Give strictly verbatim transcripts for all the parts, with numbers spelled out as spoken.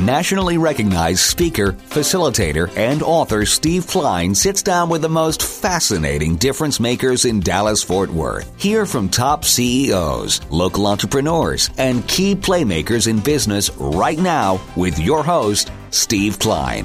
Nationally recognized speaker, facilitator, and author Steve Klein sits down with the most fascinating difference makers in Dallas-Fort Worth. Hear from top C E Os, local entrepreneurs, and key playmakers in business right now with your host, Steve Klein.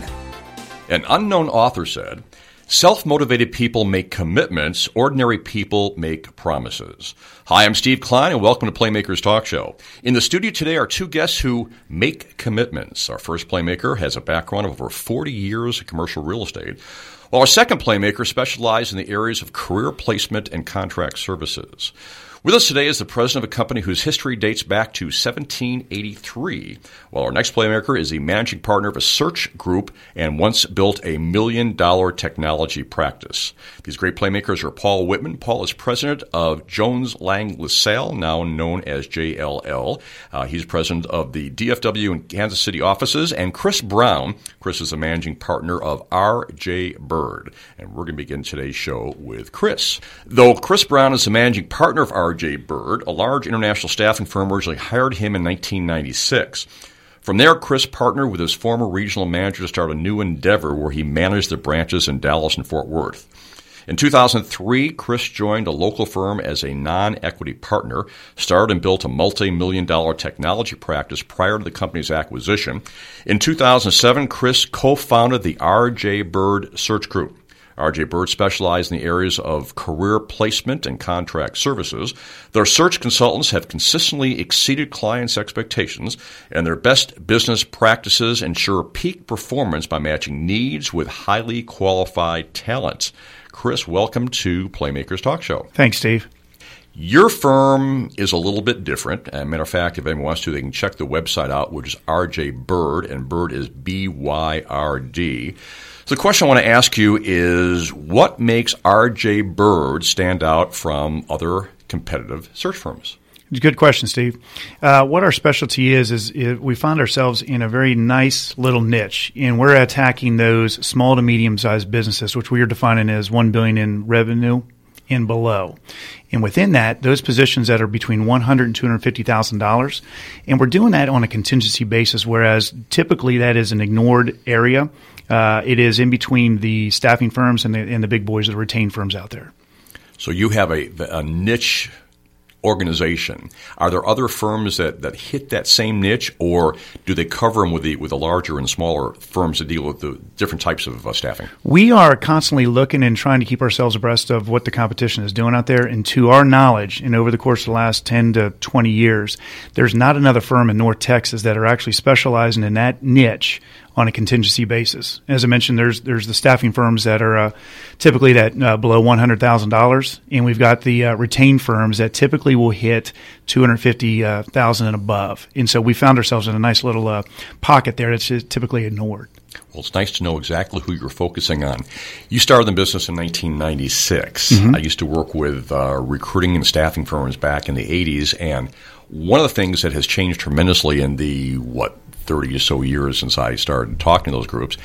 An unknown author said, "Self-motivated people make commitments. Ordinary people make promises." Hi, I'm Steve Klein, and welcome to Playmakers Talk Show. In the studio today are two guests who make commitments. Our first playmaker has a background of over forty years in commercial real estate, while our second playmaker specializes in the areas of career placement and contract services. With us today is the president of a company whose history dates back to seventeen eighty-three, while our next playmaker is the managing partner of a search group and once built a million-dollar technology practice. These great playmakers are Paul Whitman. Paul is president of Jones Lang LaSalle, now known as J L L. Uh, he's president of the D F W and Kansas City offices. And Chris Brown. Chris is a managing partner of R J Bird. And we're going to begin today's show with Chris. Though Chris Brown is the managing partner of R J Bird, a large international staffing firm originally hired him in nineteen ninety-six. From there, Chris partnered with his former regional manager to start a new endeavor where he managed the branches in Dallas and Fort Worth. In two thousand three, Chris joined a local firm as a non-equity partner, started and built a multi-million dollar technology practice prior to the company's acquisition. In two thousand seven, Chris co-founded the R J Bird Search Group. R J Bird specialized in the areas of career placement and contract services. Their search consultants have consistently exceeded clients' expectations, and their best business practices ensure peak performance by matching needs with highly qualified talent. Chris, welcome to Playmakers Talk Show. Thanks, Steve. Your firm is a little bit different. As a matter of fact, if anyone wants to, they can check the website out, which is R J Bird, and Bird is B Y R D. So the question I want to ask you is, what makes R J Bird stand out from other competitive search firms? It's a good question, Steve. Uh, what our specialty is, is, is we find ourselves in a very nice little niche, and we're attacking those small to medium-sized businesses, which we are defining as one billion dollars in revenue and below. And within that, those positions that are between one hundred thousand dollars and two hundred fifty thousand dollars. And we're doing that on a contingency basis, whereas typically that is an ignored area. Uh, it is in between the staffing firms and the, and the big boys, the retained firms out there. So you have a, a niche organization. Are there other firms that, that hit that same niche, or do they cover them with the with the larger and smaller firms that deal with the different types of uh, staffing? We are constantly looking and trying to keep ourselves abreast of what the competition is doing out there. And to our knowledge, and over the course of the last ten to twenty years, there's not another firm in North Texas that are actually specializing in that niche on a contingency basis. As I mentioned, there's there's the staffing firms that are uh, typically that uh, below one hundred thousand dollars, and we've got the uh, retained firms that typically will hit two hundred fifty thousand dollars and above. And so we found ourselves in a nice little uh, pocket there that's typically ignored. Well, it's nice to know exactly who you're focusing on. You started in business in nineteen ninety-six. Mm-hmm. I used to work with uh, recruiting and staffing firms back in the eighties, and one of the things that has changed tremendously in the, what, thirty or so years since I started talking to those groups,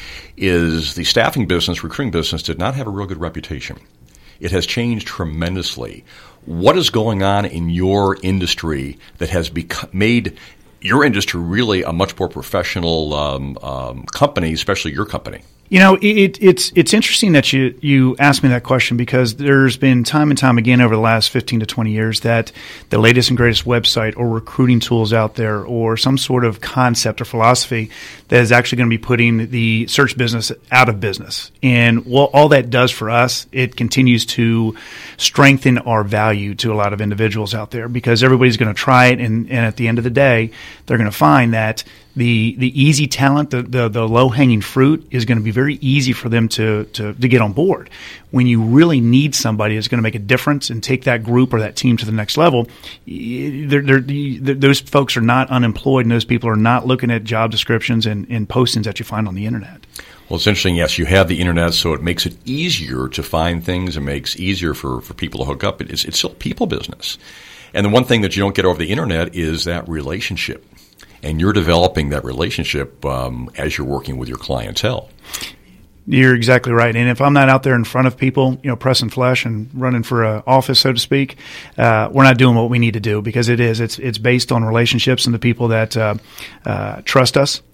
is the staffing business, recruiting business, did not have a real good reputation. It has changed tremendously. What is going on in your industry that has become, made your industry really a much more professional um, um, company, especially your company? You know, it, it's it's interesting that you, you asked me that question, because there's been time and time again over the last fifteen to twenty years that the latest and greatest website or recruiting tools out there, or some sort of concept or philosophy that is actually going to be putting the search business out of business. And what all that does for us, it continues to strengthen our value to a lot of individuals out there, because everybody's going to try it, and, and at the end of the day, they're going to find that the the easy talent, the, the, the low-hanging fruit is going to be very easy for them to, to, to get on board. When you really need somebody that's going to make a difference and take that group or that team to the next level, they're, they're, they're, those folks are not unemployed, and those people are not looking at job descriptions and, and postings that you find on the internet. Well, it's interesting. Yes, you have the internet, so it makes it easier to find things. It makes it easier for, for people to hook up. It's, it's still people business. And the one thing that you don't get over the internet is that relationship. And you're developing that relationship um, as you're working with your clientele. You're exactly right. And if I'm not out there in front of people, you know, pressing flesh and running for an office, so to speak, uh, we're not doing what we need to do, because it is. It's it's based on relationships and the people that uh, uh, trust us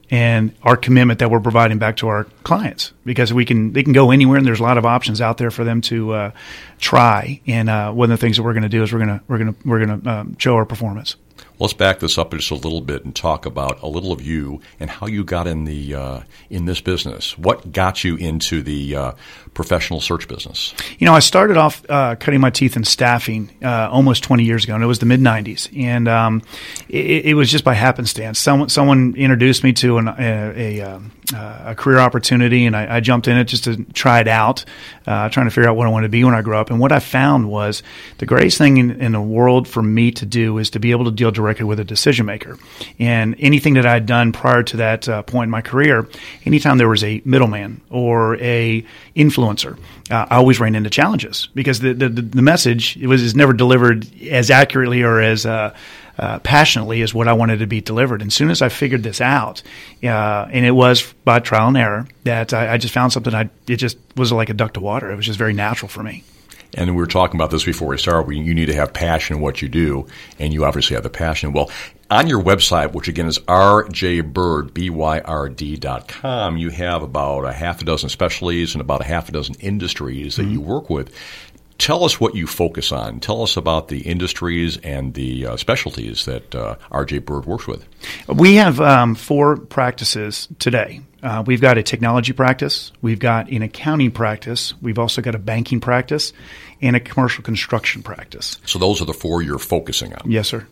and our commitment that we're providing back to our clients, because we can they can go anywhere, and there's a lot of options out there for them to uh, try. And uh, one of the things that we're going to do is we're going to we're going to we're going to um, show our performance. Let's back this up just a little bit and talk about a little of you and how you got in the uh, in this business. What got you into the uh, professional search business? You know, I started off uh, cutting my teeth in staffing uh, almost twenty years ago, and it was the mid nineties, and um, it, it was just by happenstance. Someone someone introduced me to an, a, a, a career opportunity, and I, I jumped in it just to try it out, uh, trying to figure out what I wanted to be when I grew up. And what I found was the greatest thing in, in the world for me to do is to be able to deal directly with a decision maker. And anything that I had done prior to that uh, point in my career, anytime there was a middleman or a influencer, uh, I always ran into challenges, because the the, the message it was is never delivered as accurately or as uh, uh, passionately as what I wanted to be delivered. And as soon as I figured this out, uh, and it was by trial and error, that I, I just found something. I it just was like a duck to water. It was just very natural for me. And we were talking about this before we started. You need to have passion in what you do, and you obviously have the passion. Well, on your website, which again is r j byrd, B Y R D dot com, you have about a half a dozen specialties and about a half a dozen industries that mm-hmm. you work with. Tell us what you focus on. Tell us about the industries and the uh, specialties that uh, R J Byrd works with. We have um, four practices today. Uh, we've got a technology practice, we've got an accounting practice, we've also got a banking practice, and a commercial construction practice. So those are the four you're focusing on? Yes, sir.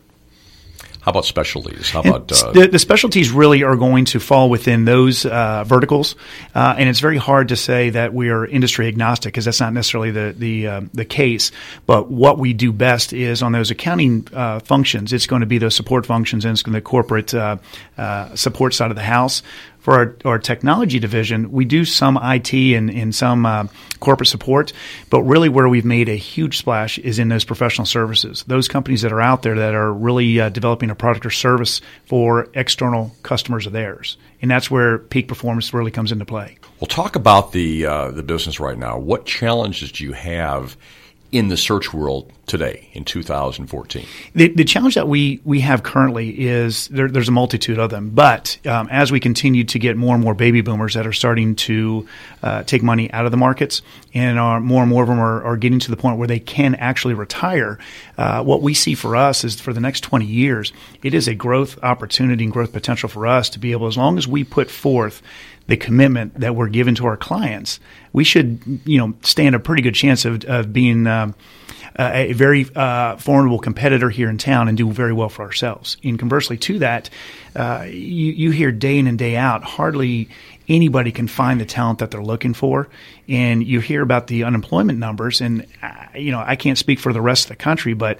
How about specialties? How about uh, the, the specialties really are going to fall within those uh, verticals, uh, and it's very hard to say that we are industry agnostic, because that's not necessarily the the uh, the case. But what we do best is on those accounting uh, functions. It's going to be those support functions, and it's going to be the corporate uh, uh, support side of the house. For our, our technology division, we do some I T and, and some uh, corporate support, but really where we've made a huge splash is in those professional services. Those companies that are out there that are really uh, developing a product or service for external customers of theirs. And that's where peak performance really comes into play. Well, talk about the uh, the business right now. What challenges do you have in the search world today in two thousand fourteen? The, the challenge that we, we have currently is there, there's a multitude of them. But um, as we continue to get more and more baby boomers that are starting to uh, take money out of the markets, and are, more and more of them are, are getting to the point where they can actually retire, uh, what we see for us is for the next twenty years, it is a growth opportunity and growth potential for us to be able, as long as we put forth the commitment that we're giving to our clients, we should, you know, stand a pretty good chance of, of being um, a very uh, formidable competitor here in town and do very well for ourselves. And conversely to that, uh, you, you hear day in and day out, hardly anybody can find the talent that they're looking for. And you hear about the unemployment numbers, and uh, you know, I can't speak for the rest of the country, but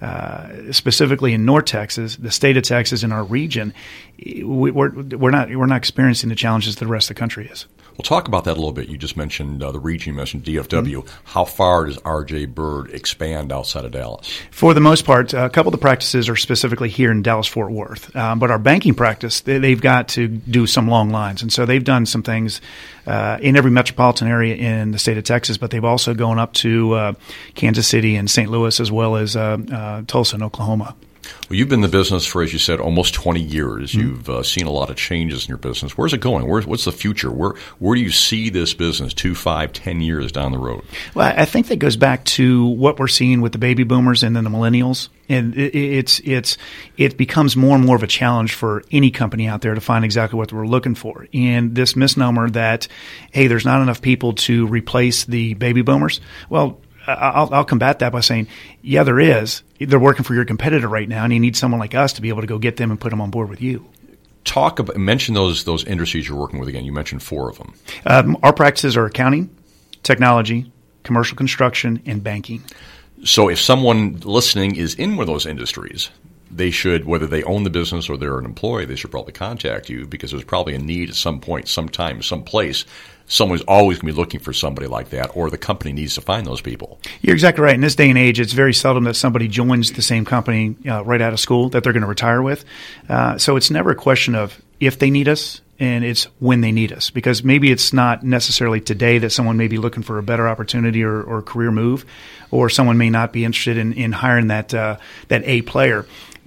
uh, specifically in North Texas, the state of Texas, in our region, we, we're we're not we're not experiencing the challenges that the rest of the country is. Well, talk about that a little bit. You just mentioned uh, the region. You mentioned D F W. Mm-hmm. How far does R J Byrd expand outside of Dallas? For the most part, a couple of the practices are specifically here in Dallas-Fort Worth. Um, but our banking practice, they, they've got to do some long lines. And so they've done some things uh, in every metropolitan area in the state of Texas, but they've also gone up to uh, Kansas City and Saint Louis, as well as uh, uh, Tulsa and Oklahoma. Well, you've been in the business for, as you said, almost twenty years. Mm-hmm. You've uh, seen a lot of changes in your business. Where's it going? Where's, what's the future? Where where do you see this business two, five, ten years down the road? Well, I think that goes back to what we're seeing with the baby boomers and then the millennials. And it, it's it's it becomes more and more of a challenge for any company out there to find exactly what we're looking for. And this misnomer that, hey, there's not enough people to replace the baby boomers. Well, I'll, I'll combat that by saying, yeah, there is. They're working for your competitor right now, and you need someone like us to be able to go get them and put them on board with you. Talk about, mention those those industries you're working with again. You mentioned four of them. Um, our practices are accounting, technology, commercial construction, and banking. So if someone listening is in one of those industries, they should, whether they own the business or they're an employee, they should probably contact you, because there's probably a need at some point, sometime, someplace. Someone's always going to be looking for somebody like that, or the company needs to find those people. You're exactly right. In this day and age, it's very seldom that somebody joins the same company uh, right out of school that they're going to retire with. Uh, so it's never a question of if they need us, and it's when they need us, because maybe it's not necessarily today that someone may be looking for a better opportunity or, or career move, or someone may not be interested in, in hiring that uh, that A player. But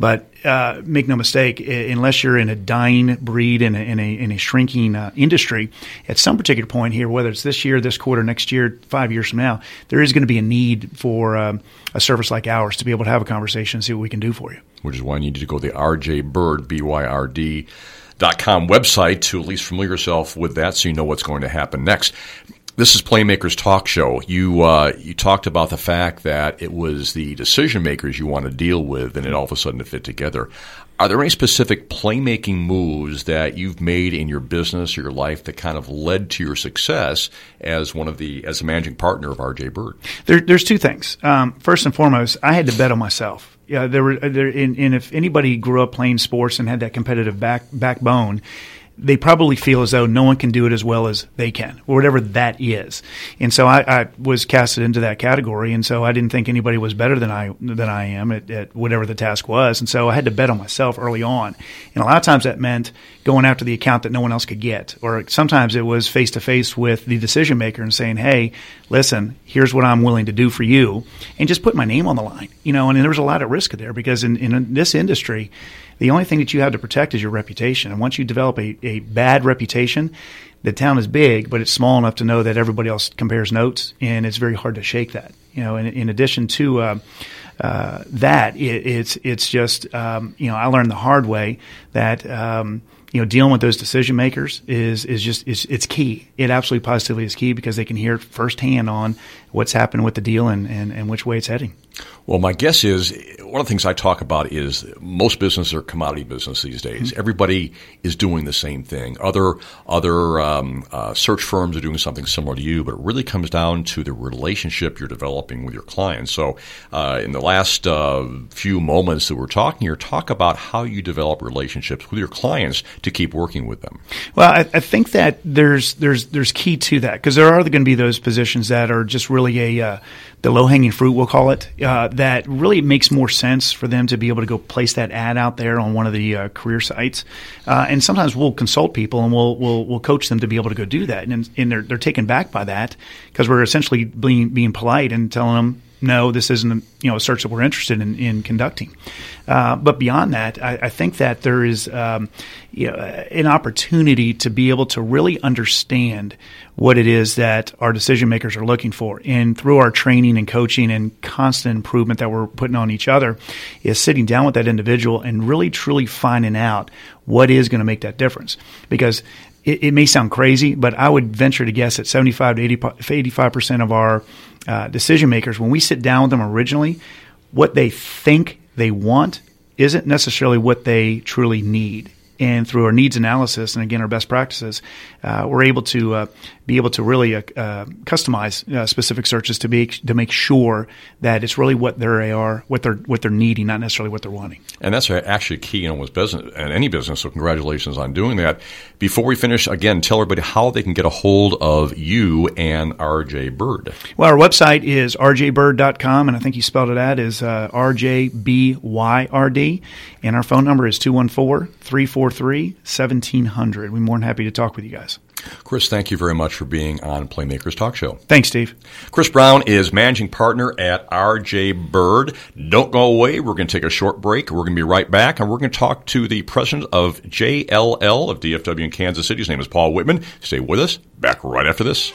uh, make no mistake, unless you're in a dying breed in a, in a, in a shrinking uh, industry, at some particular point here, whether it's this year, this quarter, next year, five years from now, there is going to be a need for um, a service like ours to be able to have a conversation and see what we can do for you. Which is why you need to go to the R J Byrd, B Y R D, dot com website to at least familiar yourself with that so you know what's going to happen next. This is Playmakers Talk Show. You uh, you talked about the fact that it was the decision makers you want to deal with, and it all of a sudden to fit together. Are there any specific playmaking moves that you've made in your business or your life that kind of led to your success as one of the as a managing partner of R J Byrd? There, there's two things. Um, first and foremost, I had to bet on myself. Yeah, there were there, and, and if anybody grew up playing sports and had that competitive back backbone, they probably feel as though no one can do it as well as they can, or whatever that is. And so I, I was casted into that category, and so I didn't think anybody was better than I than I am at, at whatever the task was. And so I had to bet on myself early on. And a lot of times that meant going after the account that no one else could get, or sometimes it was face-to-face with the decision maker and saying, hey, listen, here's what I'm willing to do for you, and just put my name on the line. You know, and there was a lot of risk there because in, in this industry, the only thing that you have to protect is your reputation. And once you develop a, a bad reputation, the town is big, but it's small enough to know that everybody else compares notes, and it's very hard to shake that. You know, in, in addition to uh, uh, that, it, it's it's just um, you know I learned the hard way that um, you know dealing with those decision makers is is just it's, it's key. It absolutely positively is key because they can hear firsthand on what's happening with the deal and, and, and which way it's heading. Well, my guess is one of the things I talk about is most businesses are commodity business these days. Mm-hmm. Everybody is doing the same thing. Other other um, uh, search firms are doing something similar to you, but it really comes down to the relationship you're developing with your clients. So uh, in the last uh, few moments that we're talking here, talk about how you develop relationships with your clients to keep working with them. Well, I, I think that there's there's there's key to that because there are going to be those positions that are just really a uh, the low-hanging fruit, we'll call it, uh, that really makes more sense for them to be able to go place that ad out there on one of the uh, career sites. Uh, and sometimes we'll consult people and we'll we'll we'll coach them to be able to go do that. And, and they're they're taken back by that because we're essentially being being polite and telling them, no, this isn't a, you know a search that we're interested in, in conducting. Uh, but beyond that, I, I think that there is um, you know, an opportunity to be able to really understand what it is that our decision makers are looking for. And through our training and coaching and constant improvement that we're putting on each other is sitting down with that individual and really truly finding out what is going to make that difference. Because it, it may sound crazy, but I would venture to guess that seventy-five to eighty-five percent of our uh, decision makers, when we sit down with them originally, what they think they want isn't necessarily what they truly need. And through our needs analysis and, again, our best practices, uh, we're able to uh, be able to really uh, uh, customize uh, specific searches to be to make sure that it's really what they are, what they're what they're needing, not necessarily what they're wanting. And that's actually key in almost business and any business. So congratulations on doing that. Before we finish, again, tell everybody how they can get a hold of you and R J Byrd. Well, our website is R J Byrd dot com, and I think you spelled it out as uh, R J B Y R D. And our phone number is two one four, three four three, one seven zero zero. We're more than happy to talk with you guys. Chris, thank you very much for being on Playmakers Talk Show. Thanks, Steve. Chris Brown is managing partner at R J Byrd. Don't go away. We're going to take a short break. We're going to be right back, and we're going to talk to the president of J L L of D F W in Kansas City. His name is Paul Whitman. Stay with us. Back right after this.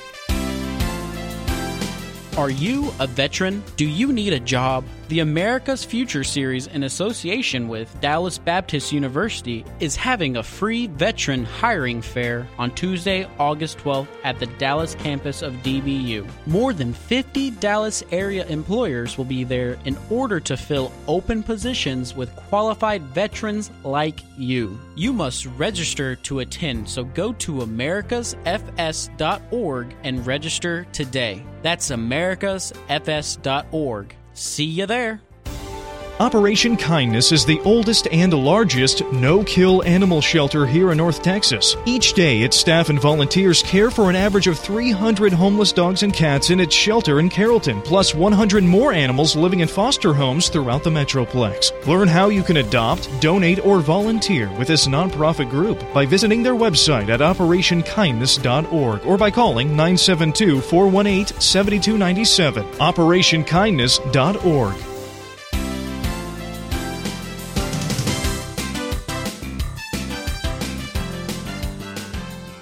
Are you a veteran? Do you need a job? The America's Future Series, in association with Dallas Baptist University, is having a free veteran hiring fair on Tuesday, August twelfth at the Dallas campus of D B U. More than fifty Dallas area employers will be there in order to fill open positions with qualified veterans like you. You must register to attend, so go to americas f s dot org and register today. That's americas f s dot org. See you there. Operation Kindness is the oldest and largest no-kill animal shelter here in North Texas. Each day, its staff and volunteers care for an average of three hundred homeless dogs and cats in its shelter in Carrollton, plus one hundred more animals living in foster homes throughout the Metroplex. Learn how you can adopt, donate, or volunteer with this nonprofit group by visiting their website at operation kindness dot org or by calling nine seven two, four one eight, seven two nine seven. operation kindness dot org.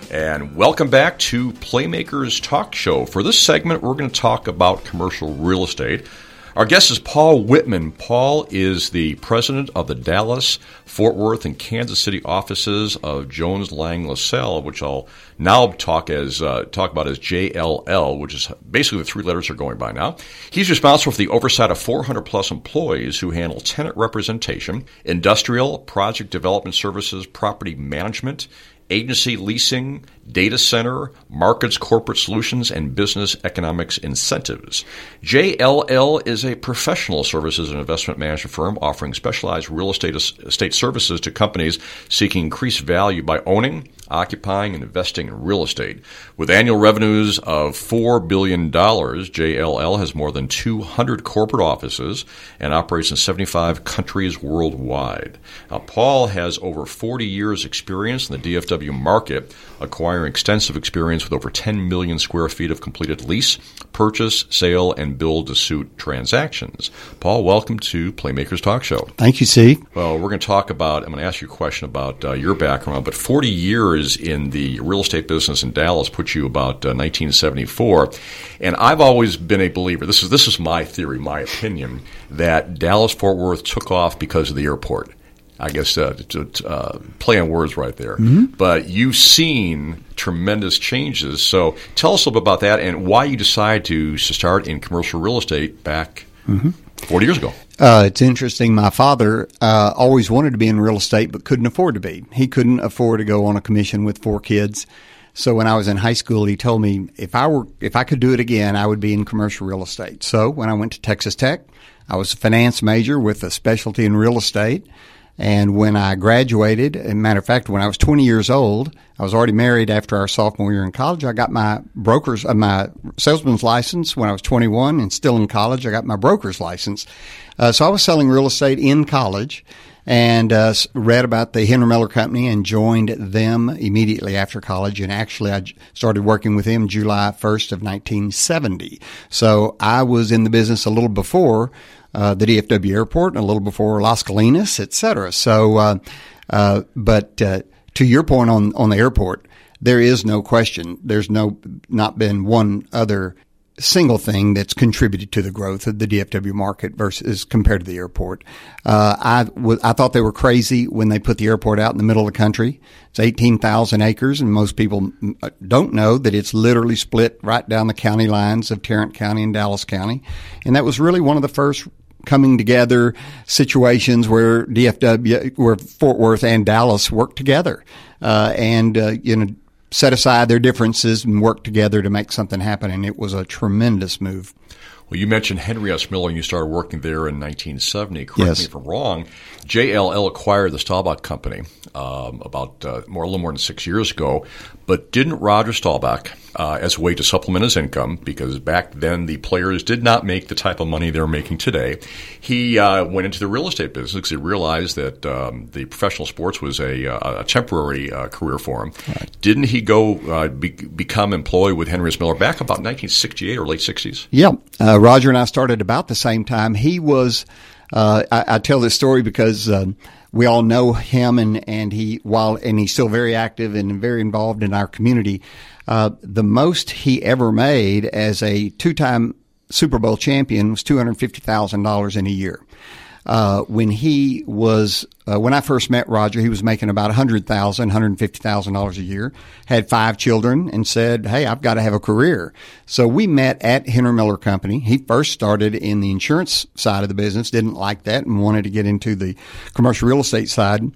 And welcome back to Playmakers Talk Show. For this segment, we're going to talk about commercial real estate. Our guest is Paul Whitman. Paul is the president of the Dallas, Fort Worth, and Kansas City offices of Jones Lang LaSalle, which I'll now talk as uh, talk about as J L L, which is basically the three letters are going by now. He's responsible for the oversight of four hundred plus employees who handle tenant representation, industrial, project development services, property management, agency leasing, data center, markets, corporate solutions, and business economics incentives. J L L is a professional services and investment management firm offering specialized real estate estate services to companies seeking increased value by owning, occupying, and investing in real estate. With annual revenues of four billion dollars, J L L has more than two hundred corporate offices and operates in seventy-five countries worldwide. Now, Paul has over forty years experience in the D F W market, acquiring extensive experience with over ten million square feet of completed lease, purchase, sale, and build-to-suit transactions. Paul, welcome to Playmakers Talk Show. Thank you, Steve. Well, we're going to talk about, I'm going to ask you a question about uh, your background, but forty years in the real estate business in Dallas put you about uh, nineteen seventy-four, and I've always been a believer, this is, this is my theory, my opinion, that Dallas-Fort Worth took off because of the airport. I guess uh, to, to uh, play on words right there. Mm-hmm. But you've seen tremendous changes. So tell us a little bit about that and why you decided to start in commercial real estate back mm-hmm. forty years ago. Uh, it's interesting. My father uh, always wanted to be in real estate but couldn't afford to be. He couldn't afford to go on a commission with four kids. So when I was in high school, he told me if I were if I could do it again, I would be in commercial real estate. So when I went to Texas Tech, I was a finance major with a specialty in real estate. And when I graduated, as a matter of fact, when I was twenty years old, I was already married after our sophomore year in college. I got my broker's, uh, my salesman's license when I was twenty-one, and still in college, I got my broker's license. Uh, so I was selling real estate in college and uh, read about the Henry Miller Company and joined them immediately after college. And actually, I started working with them July first of nineteen seventy. So I was in the business a little before Uh, the D F W airport, and a little before Las Colinas, et cetera. So, uh, uh, but uh, to your point on, on the airport, there is no question. There's no not been one other single thing that's contributed to the growth of the D F W market versus compared to the airport. Uh, I, w- I thought they were crazy when they put the airport out in the middle of the country. It's eighteen thousand acres, and most people don't know that it's literally split right down the county lines of Tarrant County and Dallas County. And that was really one of the first coming together situations where D F W, where Fort Worth and Dallas worked together, uh, and, uh, you know, set aside their differences and work together to make something happen. And it was a tremendous move. Well, you mentioned Henry S. Miller, and you started working there in nineteen seventy. Correct yes. me if I'm wrong. J L L acquired the Staubach Company um, about uh, more, a little more than six years ago. But didn't Roger Staubach, uh, as a way to supplement his income, because back then the players did not make the type of money they're making today, he uh, went into the real estate business because he realized that um, the professional sports was a, a temporary uh, career for him. Right. Didn't he go uh, be, become employed with Henry S. Miller back about nineteen sixty-eight or late sixties? Yeah. Uh, Roger and I started about the same time. He was, uh, I, I tell this story because um, we all know him, and, and he, while, and he's still very active and very involved in our community. Uh, the most he ever made as a two-time Super Bowl champion was two hundred fifty thousand dollars in a year. Uh, when he was, uh, when I first met Roger, he was making about one hundred thousand dollars, one hundred fifty thousand dollars a year, had five children, and said, hey, I've got to have a career. So we met at Henry Miller Company. He first started in the insurance side of the business, didn't like that, and wanted to get into the commercial real estate side.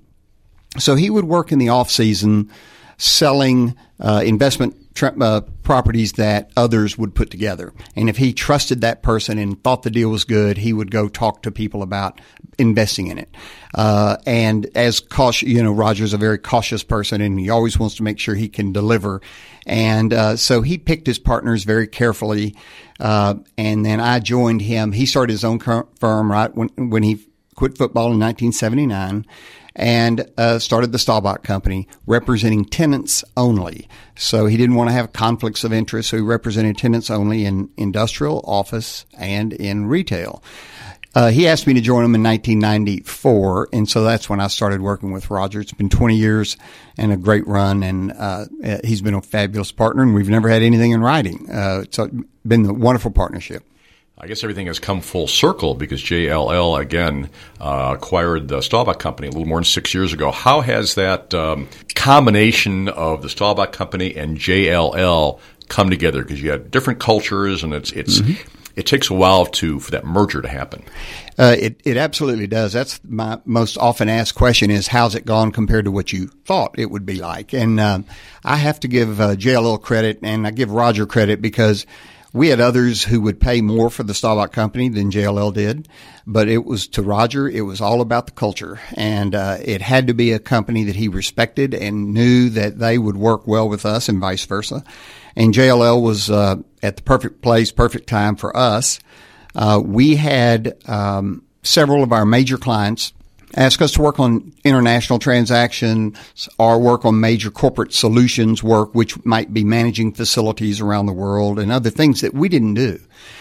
So he would work in the off season selling uh, investment Tra- uh, properties that others would put together. And if he trusted that person and thought the deal was good, he would go talk to people about investing in it. Uh, and as cautious, you know, Roger's a very cautious person, and he always wants to make sure he can deliver. And uh, so he picked his partners very carefully. Uh, and then I joined him. He started his own firm right when when he quit football in nineteen seventy-nine. And uh, started the Staubach Company, representing tenants only. So he didn't want to have conflicts of interest, so he represented tenants only in industrial, office, and in retail. Uh, he asked me to join him in nineteen ninety-four, and so that's when I started working with Roger. It's been twenty years and a great run, and uh, he's been a fabulous partner, and we've never had anything in writing. Uh, it's been a wonderful partnership. I guess everything has come full circle because J L L, again, uh, acquired the Staubach Company a little more than six years ago. How has that um, combination of the Staubach Company and J L L come together? Because you had different cultures, and it's it's mm-hmm. it takes a while to for that merger to happen. Uh, it it absolutely does. That's my most often asked question: is how's it gone compared to what you thought it would be like? And um, I have to give uh, J L L credit, and I give Roger credit because we had others who would pay more for the Staubach Company than J L L did, but it was to Roger, it was all about the culture, and uh, it had to be a company that he respected and knew that they would work well with us and vice versa. And J L L was uh, at the perfect place, perfect time for us. Uh, we had um, several of our major clients ask us to work on international transactions or work on major corporate solutions work, which might be managing facilities around the world and other things that we didn't do.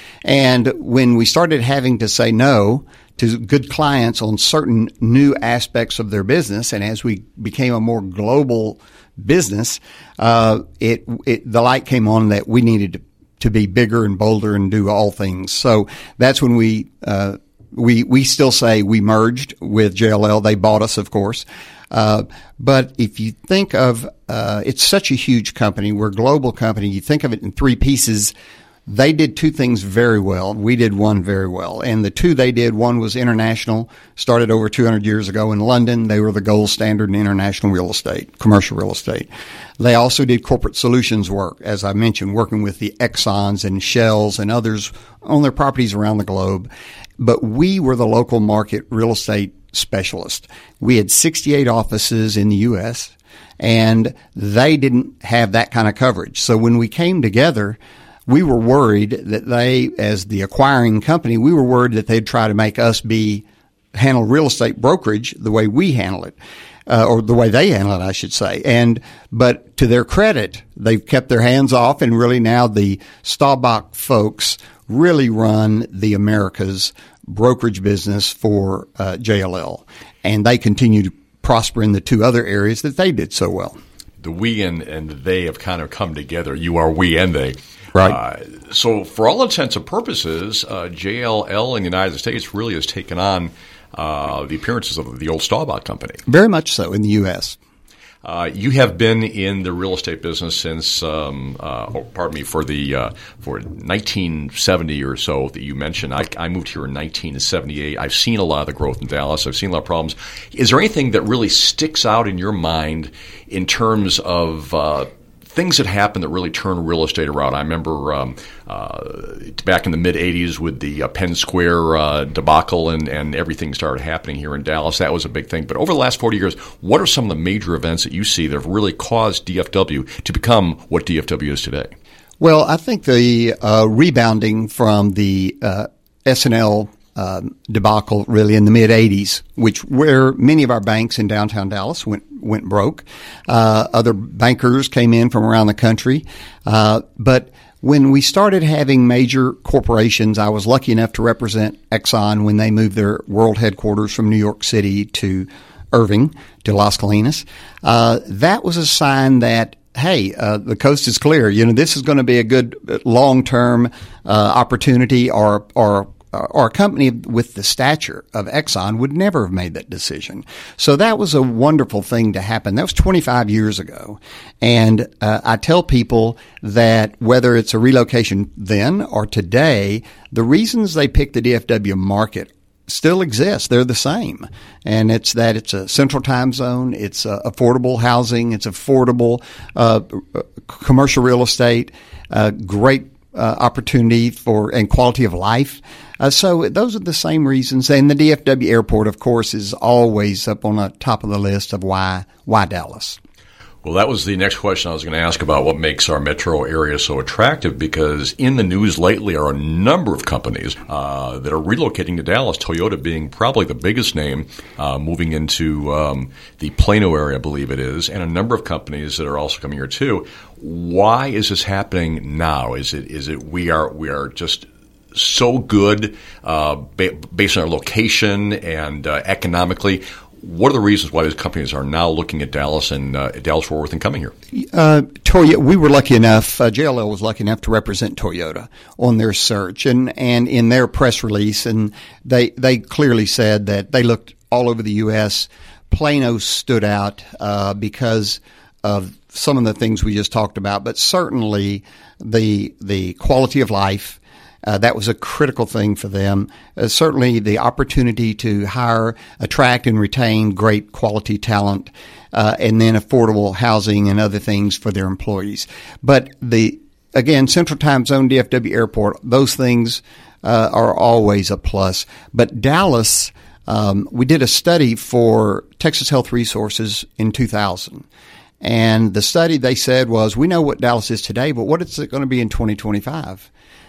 And when we started having to say no to good clients on certain new aspects of their business, and as we became a more global business, uh, it, it the light came on that we needed to, to be bigger and bolder and do all things. So that's when we uh We we still say we merged with J L L. They bought us, of course. Uh, but if you think of uh, it's such a huge company, we're a global company. You think of it in three pieces. They did two things very well. We did one very well. And the two they did, one was international, started over two hundred years ago in London. They were the gold standard in international real estate, commercial real estate. They also did corporate solutions work, as I mentioned, working with the Exxons and Shells and others on their properties around the globe. But we were the local market real estate specialist. We had sixty-eight offices in the U S, and they didn't have that kind of coverage. So when we came together, we were worried that they, as the acquiring company, we were worried that they'd try to make us be handle real estate brokerage the way we handle it, uh, or the way they handle it, I should say. And but to their credit, they've kept their hands off, and really now the Staubach folks really run the Americas brokerage business for uh, J L L, and they continue to prosper in the two other areas that they did so well. The we and, and they have kind of come together. You are we and they. Right. Uh, so for all intents and purposes, uh, J L L in the United States really has taken on uh, the appearances of the old Staubach Company. Very much so in the U S. Uh, you have been in the real estate business since, um, uh, oh, pardon me, for the uh, for nineteen seventy or so that you mentioned. I, I moved here in nineteen seventy-eight. I've seen a lot of the growth in Dallas. I've seen a lot of problems. Is there anything that really sticks out in your mind in terms of uh, things that happened that really turned real estate around? I remember um, uh, back in the mid-eighties with the uh, Penn Square uh, debacle and, and everything started happening here in Dallas. That was a big thing. But over the last forty years, what are some of the major events that you see that have really caused D F W to become what D F W is today? Well, I think the uh, rebounding from the uh, S and L Um, debacle really in the mid-eighties, which where many of our banks in downtown Dallas went went broke. Uh, other bankers came in from around the country. Uh, but when we started having major corporations, I was lucky enough to represent Exxon when they moved their world headquarters from New York City to Irving, to Las Colinas. Uh, that was a sign that hey, uh, the coast is clear. You know, this is going to be a good long-term uh, opportunity, or or or a company with the stature of Exxon would never have made that decision. So that was a wonderful thing to happen. That was twenty-five years ago. And uh, I tell people that whether it's a relocation then or today, the reasons they pick the D F W market still exist. They're the same. And it's that it's a central time zone, it's uh, affordable housing, it's affordable uh, commercial real estate, uh, great uh, opportunity for and quality of life. Uh, so those are the same reasons. And the D F W airport, of course, is always up on the top of the list of why why Dallas. Well, that was the next question I was going to ask about what makes our metro area so attractive, because in the news lately are a number of companies uh, that are relocating to Dallas, Toyota being probably the biggest name, uh, moving into um, the Plano area, I believe it is, and a number of companies that are also coming here too. Why is this happening now? Is it is it we are we are just so good uh, ba- based on our location and uh, economically. What are the reasons why these companies are now looking at Dallas and uh, Dallas-Fort Worth and coming here? Uh, Toyota, we were lucky enough, uh, J L L was lucky enough to represent Toyota on their search and, and in their press release. And they, they clearly said that they looked all over the U S Plano stood out uh, because of some of the things we just talked about, but certainly the the quality of life. Uh, that was a critical thing for them. Uh, certainly the opportunity to hire, attract, and retain great quality talent, uh, and then affordable housing and other things for their employees. But the again, Central Time Zone, D F W Airport, those things uh, are always a plus. But Dallas, um, we did a study for Texas Health Resources in two thousand. And the study, they said, was, we know what Dallas is today, but what is it going to be in twenty twenty-five?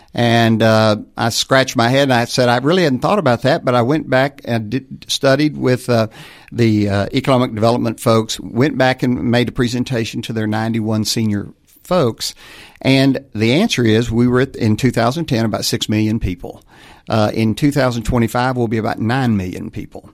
And uh, I scratched my head and I said, I really hadn't thought about that, but I went back and did, studied with uh, the uh, economic development folks, went back and made a presentation to their ninety-one senior folks. And the answer is we were at, in two thousand ten about six million people. Uh, in two thousand twenty-five, we'll be about nine million people.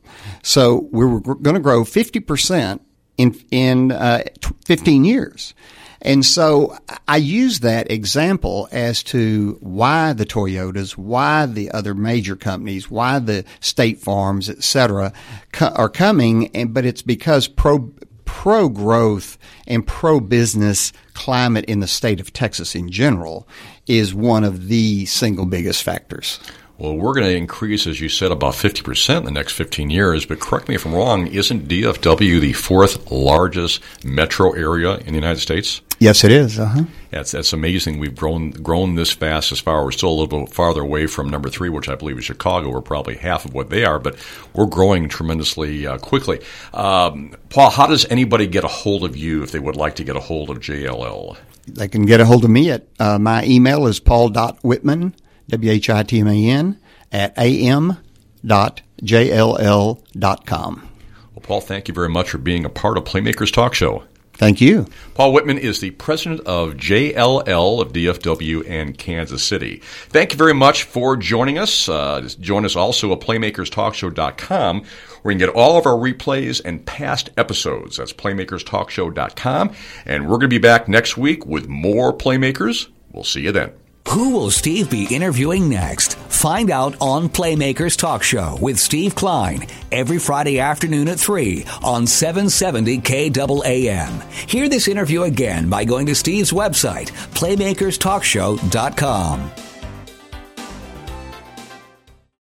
So we're going to grow fifty percent in, in uh, fifteen years. And so I use that example as to why the Toyotas, why the other major companies, why the State Farms, et cetera, co- are coming. And, but it's because pro, pro growth and pro business climate in the state of Texas in general is one of the single biggest factors. Well, we're going to increase, as you said, about fifty percent in the next fifteen years. But correct me if I'm wrong, isn't D F W the fourth largest metro area in the United States? Yes, it is. Uh-huh. That's, that's amazing. We've grown grown this fast as far. We're still a little bit farther away from number three, which I believe is Chicago. We're probably half of what they are, but we're growing tremendously uh, quickly. Um, Paul, how does anybody get a hold of you if they would like to get a hold of J L L? They can get a hold of me at uh, my email is paul dot whitman, W H I T M A N, at a m dot j l l dot com. Well, Paul, thank you very much for being a part of Playmakers Talk Show. Thank you. Paul Whitman is the president of J L L of D F W and Kansas City. Thank you very much for joining us. Uh, join us also at playmakers talk show dot com, where you can get all of our replays and past episodes. That's playmakers talk show dot com. And we're going to be back next week with more Playmakers. We'll see you then. Who will Steve be interviewing next? Find out on Playmakers Talk Show with Steve Klein every Friday afternoon at three on seven seventy K A A M. Hear this interview again by going to Steve's website, playmakers talk show dot com.